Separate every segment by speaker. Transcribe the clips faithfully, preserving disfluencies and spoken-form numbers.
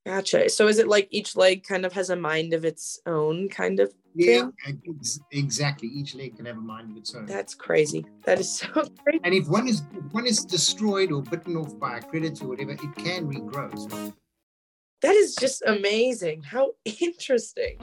Speaker 1: Gotcha. So is it like each leg kind of has a mind of its own kind of
Speaker 2: Yeah,
Speaker 1: thing?
Speaker 2: ex- exactly. Each leg can have a mind of its own.
Speaker 1: That's crazy. That is so crazy.
Speaker 2: And if one is if one is destroyed or bitten off by a predator or whatever, it can regrow. So.
Speaker 1: That is just amazing. How interesting.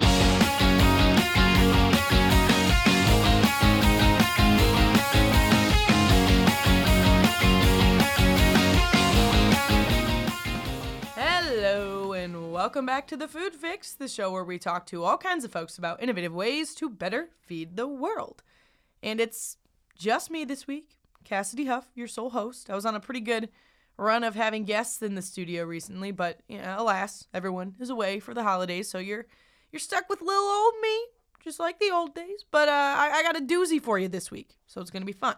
Speaker 1: Hello, and welcome back to The Food Fix, the show where we talk to all kinds of folks about innovative ways to better feed the world. And it's just me this week, Cassidy Huff, your sole host. I was on a pretty good run of having guests in the studio recently, but you know, alas, everyone is away for the holidays, so you're you're stuck with little old me, just like the old days. But uh, I, I got a doozy for you this week, so it's gonna be fun.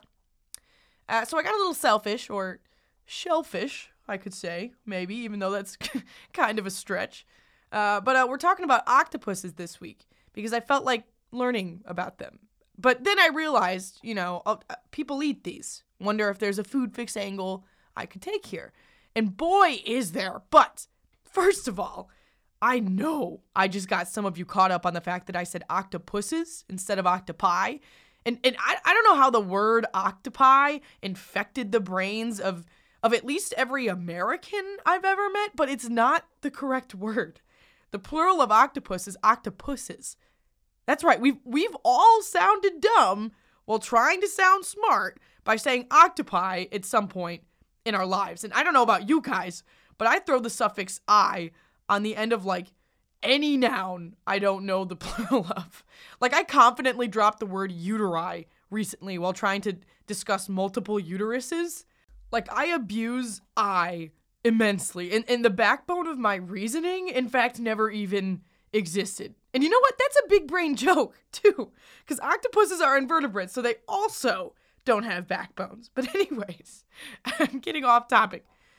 Speaker 1: Uh, so I got a little selfish, or shellfish, I could say, maybe, even though that's kind of a stretch. Uh, but uh, we're talking about octopuses this week because I felt like learning about them. But then I realized, you know, uh, people eat these. Wonder if there's a food fix angle I could take here. And boy, is there. But first of all, I know I just got some of you caught up on the fact that I said octopuses instead of octopi. And and I, I don't know how the word octopi infected the brains of of at least every American I've ever met, but it's not the correct word. The plural of octopus is octopuses. That's right, we've, we've all sounded dumb while trying to sound smart by saying octopi at some point in our lives. And I don't know about you guys, but I throw the suffix "I" on the end of like any noun I don't know the plural of. Like I confidently dropped the word uteri recently while trying to discuss multiple uteruses. Like, I abuse I immensely, and, and the backbone of my reasoning, in fact, never even existed. And you know what? That's a big brain joke, too, because octopuses are invertebrates, so they also don't have backbones. But anyways, I'm getting off topic.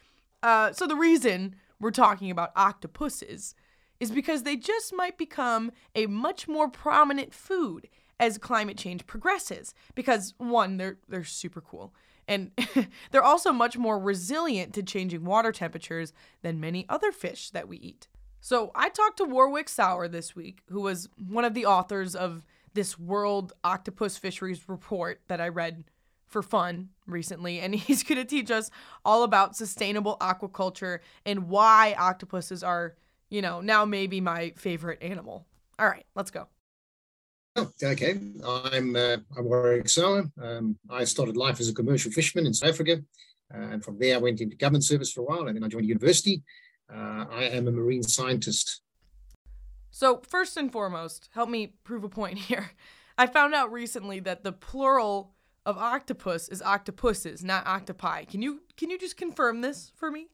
Speaker 1: Uh, so the reason we're talking about octopuses is because they just might become a much more prominent food as climate change progresses. Because, one, they're they're super cool. And they're also much more resilient to changing water temperatures than many other fish that we eat. So I talked to Warwick Sauer this week, who was one of the authors of this World Octopus Fisheries Report that I read for fun recently. And he's going to teach us all about sustainable aquaculture and why octopuses are, you know, now maybe my favorite animal. All right, let's go.
Speaker 2: Oh, okay, I'm uh, I'm Warwick Sauer. Um, I started life as a commercial fisherman in South Africa, uh, and from there I went into government service for a while, and then I joined university. Uh, I am a marine scientist.
Speaker 1: So first and foremost, help me prove a point here. I found out recently that the plural of octopus is octopuses, not octopi. Can you can you just confirm this for me?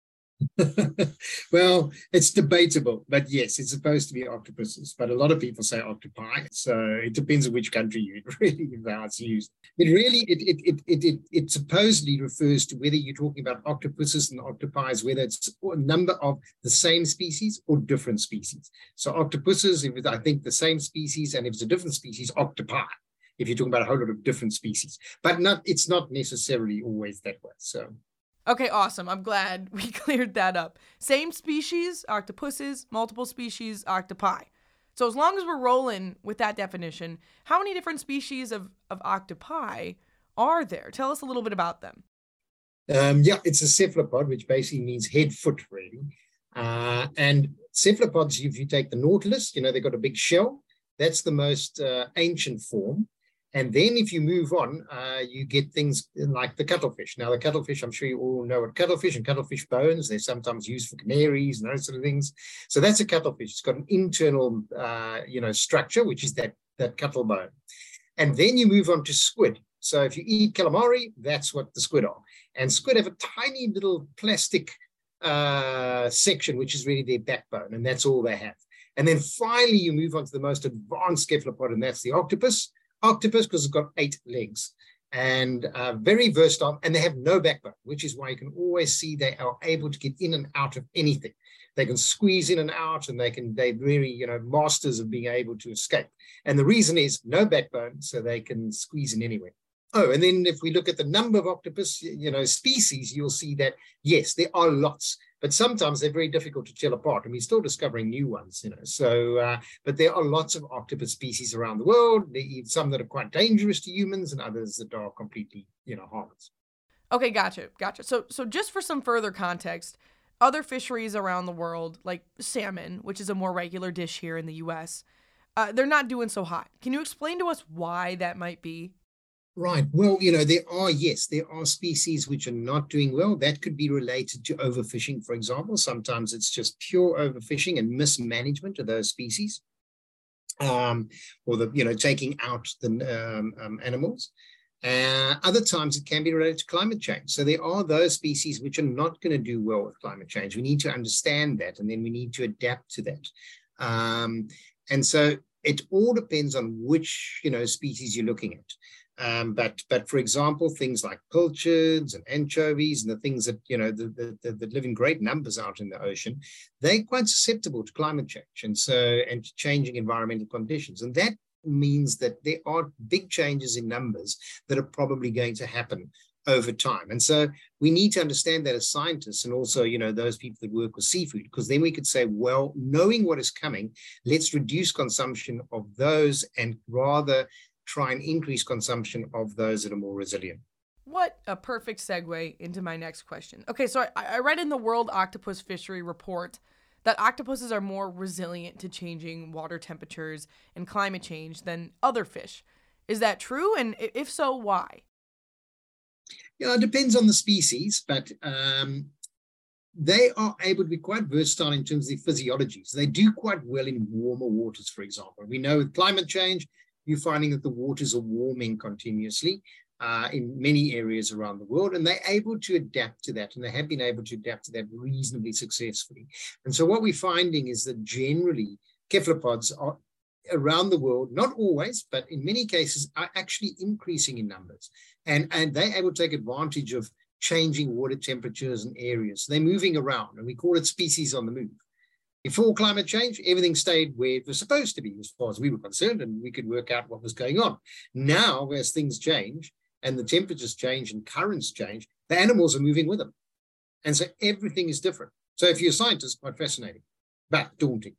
Speaker 2: Well, it's debatable, but yes, it's supposed to be octopuses, but a lot of people say octopi, so it depends on which country you really how it's used. It really, it it, it it it it supposedly refers to whether you're talking about octopuses and octopi, whether it's a number of the same species or different species. So octopuses, if it's, I think, the same species, and if it's a different species, octopi, if you're talking about a whole lot of different species. But not, it's not necessarily always that way, so...
Speaker 1: Okay, awesome. I'm glad we cleared that up. Same species, octopuses, multiple species, octopi. So as long as we're rolling with that definition, how many different species of, of octopi are there? Tell us a little bit about them.
Speaker 2: Um, yeah, it's a cephalopod, which basically means head, foot, really. Uh, and cephalopods, if you take the nautilus, you know, they've got a big shell. That's the most uh, ancient form. And then if you move on, uh, you get things like the cuttlefish. Now, the cuttlefish, I'm sure you all know what cuttlefish and cuttlefish bones, they're sometimes used for canaries and those sort of things. So that's a cuttlefish. It's got an internal, uh, you know, structure, which is that, that cuttle bone. And then you move on to squid. So if you eat calamari, that's what the squid are. And squid have a tiny little plastic uh, section, which is really their backbone, and that's all they have. And then finally, you move on to the most advanced cephalopod, and that's the octopus. Octopus, because it's got eight legs and uh, very versatile, and they have no backbone, which is why you can always see they are able to get in and out of anything. They can squeeze in and out, and they can, they really, you know, masters of being able to escape. And the reason is no backbone, so they can squeeze in anywhere. Oh, and then if we look at the number of octopus, you know, species, you'll see that, yes, there are lots, but sometimes they're very difficult to tell apart, and we're still discovering new ones, you know. So, uh, but there are lots of octopus species around the world. There are some that are quite dangerous to humans, and others that are completely, you know, harmless.
Speaker 1: Okay, gotcha, gotcha. So, so just for some further context, other fisheries around the world, like salmon, which is a more regular dish here in the U S, uh, they're not doing so hot. Can you explain to us why that might be?
Speaker 2: Right. Well, you know, there are, yes, there are species which are not doing well. That could be related to overfishing, for example. Sometimes it's just pure overfishing and mismanagement of those species, um, or the, you know, taking out the um, um, animals. Uh, other times it can be related to climate change. So there are those species which are not going to do well with climate change. We need to understand that, and then we need to adapt to that. Um, and so it all depends on which, you know, species you're looking at. Um, but, but for example, things like pilchards and anchovies and the things that, you know, that, that, that live in great numbers out in the ocean, they're quite susceptible to climate change and so and to changing environmental conditions. And that means that there are big changes in numbers that are probably going to happen over time. And so we need to understand that as scientists, and also, you know, those people that work with seafood, because then we could say, well, knowing what is coming, let's reduce consumption of those and rather try and increase consumption of those that are more resilient.
Speaker 1: What a perfect segue into my next question. Okay, so I, I read in the World Octopus Fishery Report that octopuses are more resilient to changing water temperatures and climate change than other fish. Is that true? And if so, why?
Speaker 2: Yeah, it depends on the species, but um, they are able to be quite versatile in terms of their physiology. So they do quite well in warmer waters, for example. We know with climate change, you're finding that the waters are warming continuously uh, in many areas around the world, and they're able to adapt to that, and they have been able to adapt to that reasonably successfully. And so what we're finding is that generally cephalopods are around the world, not always, but in many cases, are actually increasing in numbers, and, and they're able to take advantage of changing water temperatures and areas. So they're moving around, and we call it species on the move. Before climate change, everything stayed where it was supposed to be as far as we were concerned, and we could work out what was going on. Now, as things change and the temperatures change and currents change, the animals are moving with them. And so everything is different. So if you're a scientist, quite fascinating, but daunting.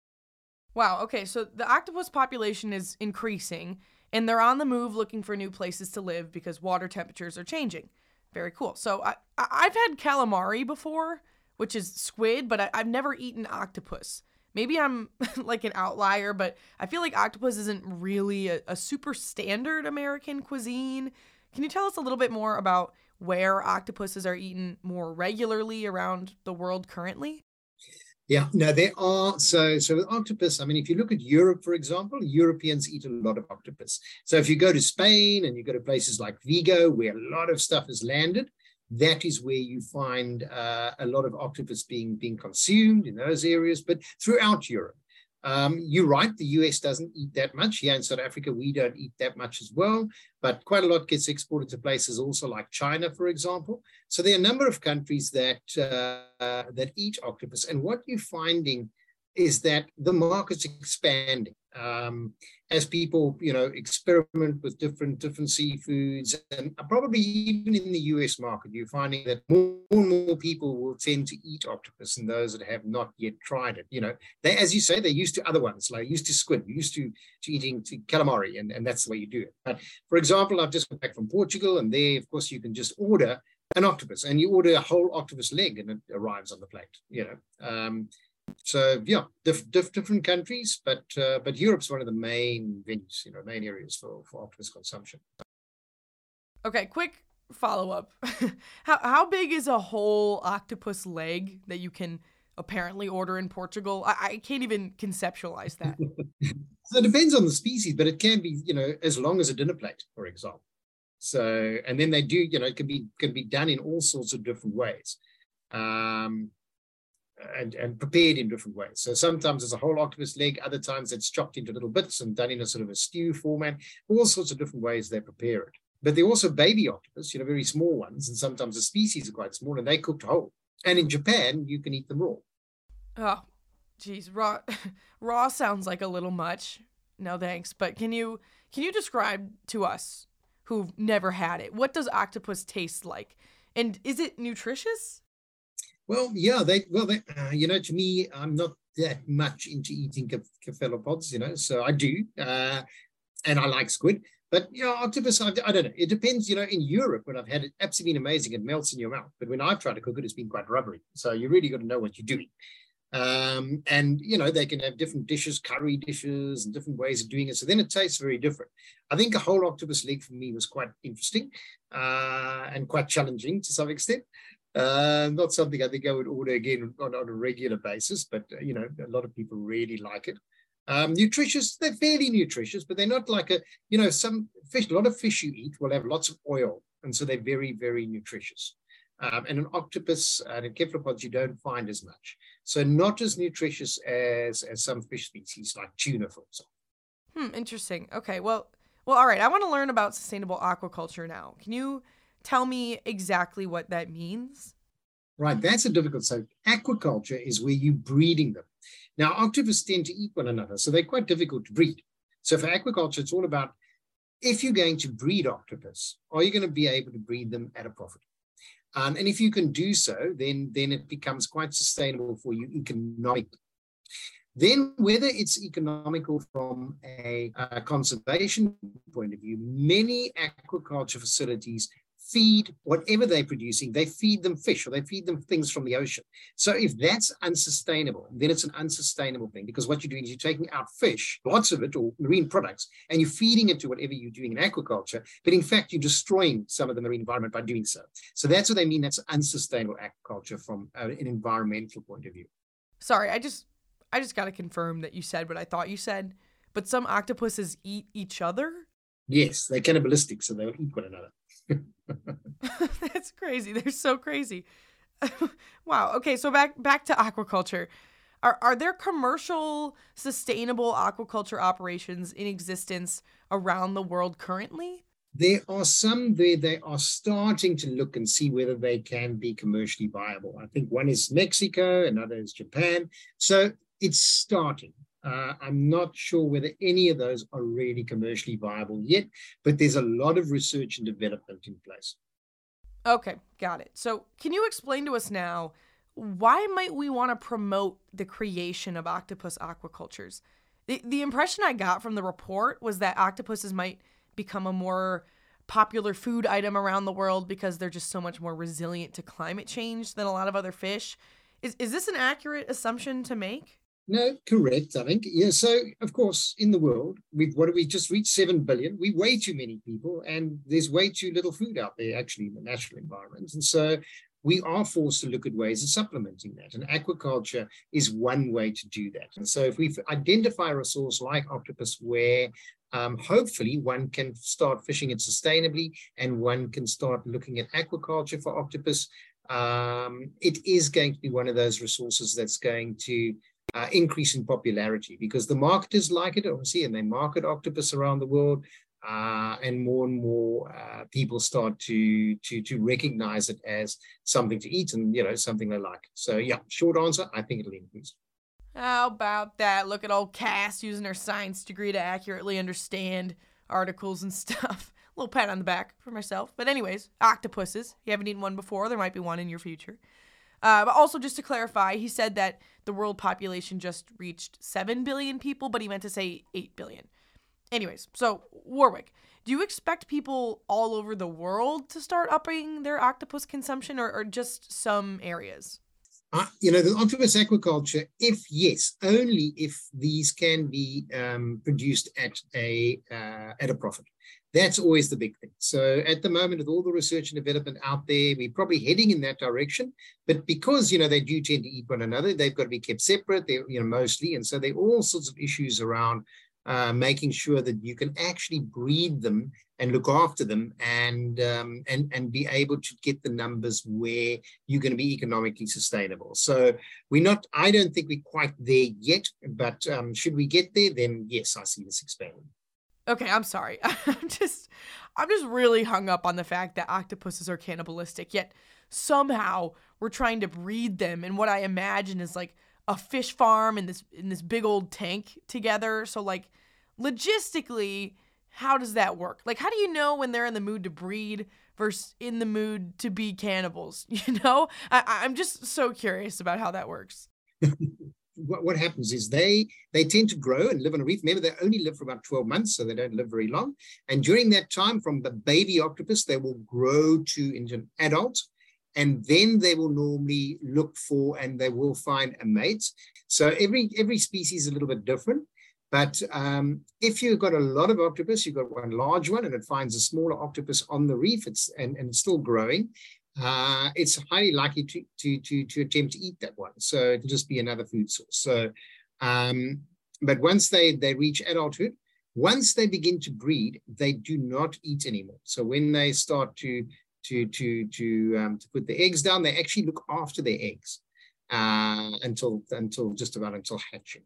Speaker 1: Wow, okay, so the octopus population is increasing, and they're on the move looking for new places to live because water temperatures are changing. Very cool. So I, I've had calamari before, which is squid, but I, I've never eaten octopus. Maybe I'm like an outlier, but I feel like octopus isn't really a, a super standard American cuisine. Can you tell us a little bit more about where octopuses are eaten more regularly around the world currently?
Speaker 2: Yeah, no, there are. So, so with octopus, I mean, if you look at Europe, for example, Europeans eat a lot of octopus. So if you go to Spain and you go to places like Vigo, where a lot of stuff is landed, that is where you find uh, a lot of octopus being, being consumed in those areas, but throughout Europe. Um, you're right, the U S doesn't eat that much. Here in South Africa, we don't eat that much as well, but quite a lot gets exported to places also like China, for example. So there are a number of countries that, uh, that eat octopus. And what you're finding is that the market's expanding. Um, as people, you know, experiment with different different seafoods, and probably even in the U S market, you're finding that more and more people will tend to eat octopus than those that have not yet tried it. You know, they, as you say, they're used to other ones, like used to squid, used to, to eating to calamari, and, and that's the way you do it. But for example, I've just come back from Portugal, and there, of course, you can just order an octopus, and you order a whole octopus leg, and it arrives on the plate. You know. Um, So yeah, diff, diff, different countries, but uh, but Europe's one of the main venues, you know, main areas for, for octopus consumption.
Speaker 1: Okay, quick follow-up. how how big is a whole octopus leg that you can apparently order in Portugal? I, I can't even conceptualize that.
Speaker 2: So it depends on the species, but it can be, you know, as long as a dinner plate, for example. So, and then they do, you know, it can be can be done in all sorts of different ways. Um, And, and prepared in different ways. So sometimes it's a whole octopus leg, other times it's chopped into little bits and done in a sort of a stew format, all sorts of different ways they prepare it. But they're also baby octopus, you know, very small ones, and sometimes the species are quite small and they cooked whole. And in Japan, you can eat them raw.
Speaker 1: Oh, geez, raw, raw sounds like a little much. No thanks. But can you can you describe to us who've never had it, what does octopus taste like? And is it nutritious?
Speaker 2: Well, yeah, they, well, they, uh, you know, to me, I'm not that much into eating cephalopods, you know, so I do, uh, and I like squid. But, you know, octopus, I, I don't know. It depends, you know, in Europe, when I've had it, absolutely been amazing. It melts in your mouth. But when I've tried to cook it, it's been quite rubbery. So you really got to know what you're doing. Um, and, you know, they can have different dishes, curry dishes, and different ways of doing it. So then it tastes very different. I think a whole octopus leg for me was quite interesting uh, and quite challenging to some extent. Uh, not something I think I would order again on, on a regular basis, but, uh, you know, a lot of people really like it. Um, nutritious, they're fairly nutritious, but they're not like a, you know, some fish, a lot of fish you eat will have lots of oil. And so they're very, very nutritious. Um, and an octopus and in cephalopods, you don't find as much. So not as nutritious as, as some fish species like tuna, for example.
Speaker 1: Hmm, interesting. Okay, well, well, all right. I want to learn about sustainable aquaculture now. Can you tell me exactly what that means?
Speaker 2: Right, that's a difficult. So aquaculture is where you're breeding them. Now, octopus tend to eat one another, so they're quite difficult to breed. So for aquaculture, it's all about, if you're going to breed octopus, are you going to be able to breed them at a profit? Um, and if you can do so, then, then it becomes quite sustainable for you economically. Then whether it's economical from a, a conservation point of view, many aquaculture facilities feed whatever they're producing, they feed them fish or they feed them things from the ocean. So if that's unsustainable, then it's an unsustainable thing, because what you're doing is you're taking out fish, lots of it, or marine products, and you're feeding it to whatever you're doing in aquaculture, but in fact, you're destroying some of the marine environment by doing so. So that's what they mean, that's unsustainable aquaculture from an environmental point of view.
Speaker 1: Sorry, I just I just got to confirm that you said what I thought you said, but some octopuses eat each other?
Speaker 2: Yes, they're cannibalistic, so they'll eat one another.
Speaker 1: That's crazy. They're so crazy. Wow. Okay, so back back to aquaculture. Are are there commercial, sustainable aquaculture operations in existence around the world currently?
Speaker 2: There are some where they are starting to look and see whether they can be commercially viable. I think one is Mexico, another is Japan. So it's starting. Uh, I'm not sure whether any of those are really commercially viable yet, but there's a lot of research and development in place.
Speaker 1: Okay, got it. So can you explain to us now, why might we want to promote the creation of octopus aquacultures? The, the impression I got from the report was that octopuses might become a more popular food item around the world because they're just so much more resilient to climate change than a lot of other fish. Is, is this an accurate assumption to make?
Speaker 2: No, correct, I think. Yeah, so, of course, in the world, we've, what have we just reached? seven billion. We're way too many people, and there's way too little food out there, actually, in the natural environment. And so we are forced to look at ways of supplementing that. And aquaculture is one way to do that. And so if we identify a resource like octopus where um, hopefully one can start fishing it sustainably and one can start looking at aquaculture for octopus, um, it is going to be one of those resources that's going to Uh, increase in popularity, because the marketers like it, obviously, and they market octopus around the world, uh, and more and more uh, people start to to to recognize it as something to eat and, you know, something they like. So yeah, short answer, I think it'll increase.
Speaker 1: How about that? Look at old Cass using her science degree to accurately understand articles and stuff. A little pat on the back for myself. But anyways, octopuses. You haven't eaten one before. There might be one in your future. Uh, but also, just to clarify, he said that the world population just reached seven billion people, but he meant to say eight billion. Anyways, so Warwick, do you expect people all over the world to start upping their octopus consumption, or, or just some areas?
Speaker 2: Uh, you know, the octopus aquaculture, if yes, only if these can be um, produced at a uh, at a profit. That's always the big thing. So at the moment, with all the research and development out there, we're probably heading in that direction. But because, you know, they do tend to eat one another, they've got to be kept separate, they're, you know, mostly. And so there are all sorts of issues around uh, making sure that you can actually breed them and look after them and, um, and, and be able to get the numbers where you're going to be economically sustainable. So we're not, I don't think we're quite there yet, but um, should we get there, then yes, I see this expanding.
Speaker 1: Okay, I'm sorry. I'm just I'm just really hung up on the fact that octopuses are cannibalistic, yet somehow we're trying to breed them in what I imagine is like a fish farm in this in this big old tank together. So like logistically, how does that work? Like, how do you know when they're in the mood to breed versus in the mood to be cannibals? You know, I, I'm just so curious about how that works.
Speaker 2: what, what happens is they they tend to grow and live on a reef. Remember, they only live for about twelve months, so they don't live very long. And during that time, from the baby octopus, they will grow to into an adult. And then they will normally look for and they will find a mate. So every every species is a little bit different. But um, if you've got a lot of octopus, you've got one large one and it finds a smaller octopus on the reef, it's and, and it's still growing, uh, it's highly likely to, to, to, to attempt to eat that one. So it'll just be another food source. So, um, but once they, they reach adulthood, once they begin to breed, they do not eat anymore. So when they start to to to to um, to put the eggs down, they actually look after their eggs uh, until until just about until hatching.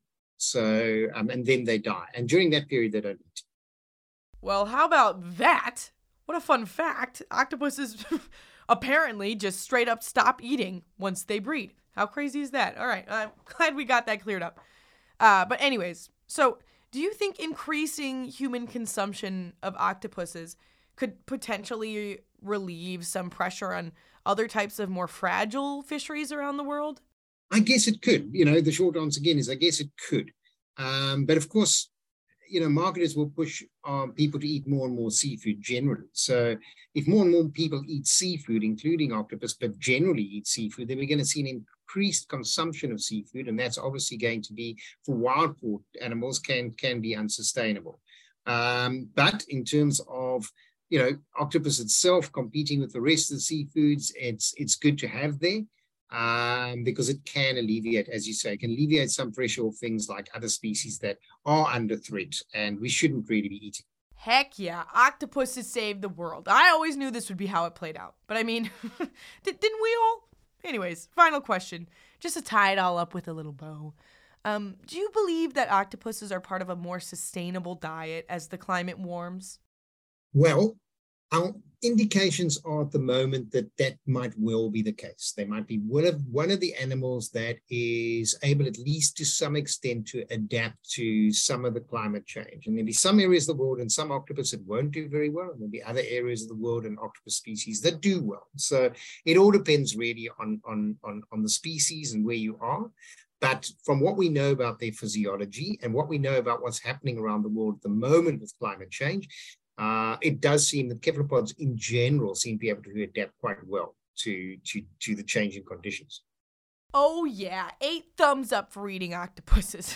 Speaker 2: So um, and then they die, and during that period they don't eat.
Speaker 1: Well, how about that? What a fun fact! Octopuses apparently just straight up stop eating once they breed. How crazy is that? All right, I'm glad we got that cleared up. Uh, but anyways, so do you think increasing human consumption of octopuses could potentially relieve some pressure on other types of more fragile fisheries around the world?
Speaker 2: I guess it could. You know, the short answer again is I guess it could. Um, but of course, you know, marketers will push um, people to eat more and more seafood generally. So if more and more people eat seafood, including octopus, but generally eat seafood, then we're going to see an increased consumption of seafood. And that's obviously going to be, for wild caught animals, can, can be unsustainable. Um, but in terms of you know, octopus itself competing with the rest of the seafoods, it's it's good to have there um, because it can alleviate, as you say, it can alleviate some pressure of things like other species that are under threat and we shouldn't really be eating.
Speaker 1: Heck yeah, octopuses saved the world. I always knew this would be how it played out. But I mean, didn't we all? Anyways, final question, just to tie it all up with a little bow. Um, do you believe that octopuses are part of a more sustainable diet as the climate warms?
Speaker 2: Well, our indications are at the moment that that might well be the case. They might be one of, one of the animals that is able, at least to some extent, to adapt to some of the climate change. And there'll be some areas of the world and some octopus that won't do very well, and there'll be other areas of the world and octopus species that do well. So it all depends really on, on, on, on the species and where you are. But from what we know about their physiology and what we know about what's happening around the world at the moment with climate change, Uh, it does seem that cephalopods in general seem to be able to adapt quite well to, to, to the changing conditions.
Speaker 1: Oh yeah, eight thumbs up for eating octopuses.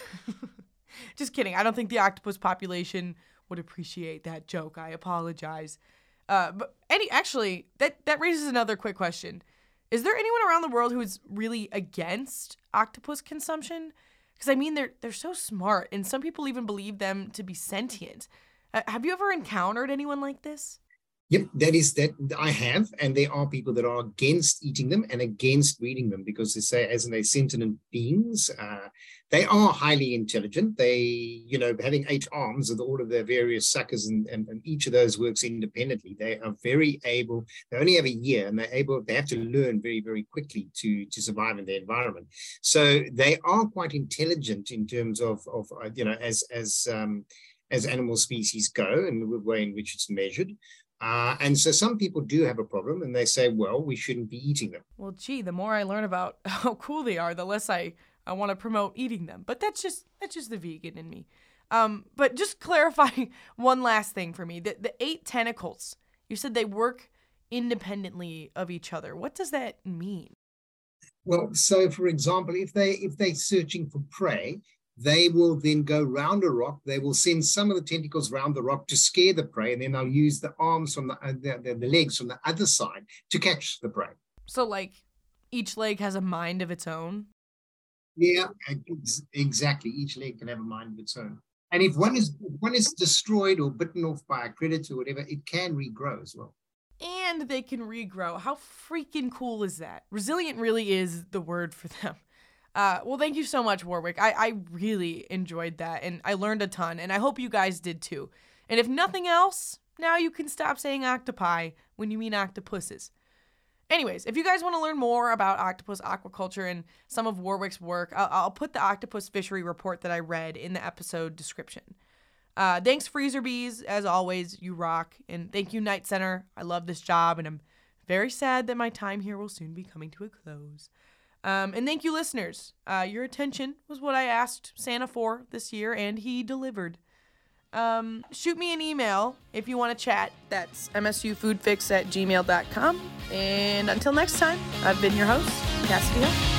Speaker 1: Just kidding. I don't think the octopus population would appreciate that joke. I apologize. Uh, but any actually, that, that raises another quick question. Is there anyone around the world who is really against octopus consumption? Because I mean, they're they're so smart, and some people even believe them to be sentient. Uh, have you ever encountered anyone like this?
Speaker 2: Yep, that is that I have, and there are people that are against eating them and against breeding them because they say, as in they're sentient beings, uh, they are highly intelligent. They, you know, having eight arms with all of their various suckers, and, and, and each of those works independently. They are very able. They only have a year, and they're able. They have to learn very, very quickly to to survive in their environment. So they are quite intelligent in terms of of uh, you know, as as um, as animal species go, and the way in which it's measured. Uh, and so some people do have a problem and they say, well, we shouldn't be eating them.
Speaker 1: Well, gee, the more I learn about how cool they are, the less I, I want to promote eating them. But that's just that's just the vegan in me. Um, but just clarifying one last thing for me. The, the eight tentacles, you said they work independently of each other. What does that mean?
Speaker 2: Well, so for example, if, they, if they're searching for prey, they will then go round a rock. They will send some of the tentacles round the rock to scare the prey, and then they'll use the arms from the, uh, the, the legs from the other side to catch the prey.
Speaker 1: So, like, each leg has a mind of its own?
Speaker 2: Yeah, exactly. Each leg can have a mind of its own. And if one is if one is destroyed or bitten off by a predator or whatever, it can regrow as well.
Speaker 1: And they can regrow. How freaking cool is that? Resilient really is the word for them. Uh, well, thank you so much, Warwick. I, I really enjoyed that, and I learned a ton, and I hope you guys did too. And if nothing else, now you can stop saying octopi when you mean octopuses. Anyways, if you guys want to learn more about octopus aquaculture and some of Warwick's work, I'll, I'll put the octopus fishery report that I read in the episode description. Uh, thanks, Freezer Bees. As always, you rock. And thank you, Night Center. I love this job, and I'm very sad that my time here will soon be coming to a close. Um, and thank you, listeners. Uh, your attention was what I asked Santa for this year, and he delivered. Um, shoot me an email if you want to chat. That's m s u food fix at gmail dot com. And until next time, I've been your host, Cassidy Huff.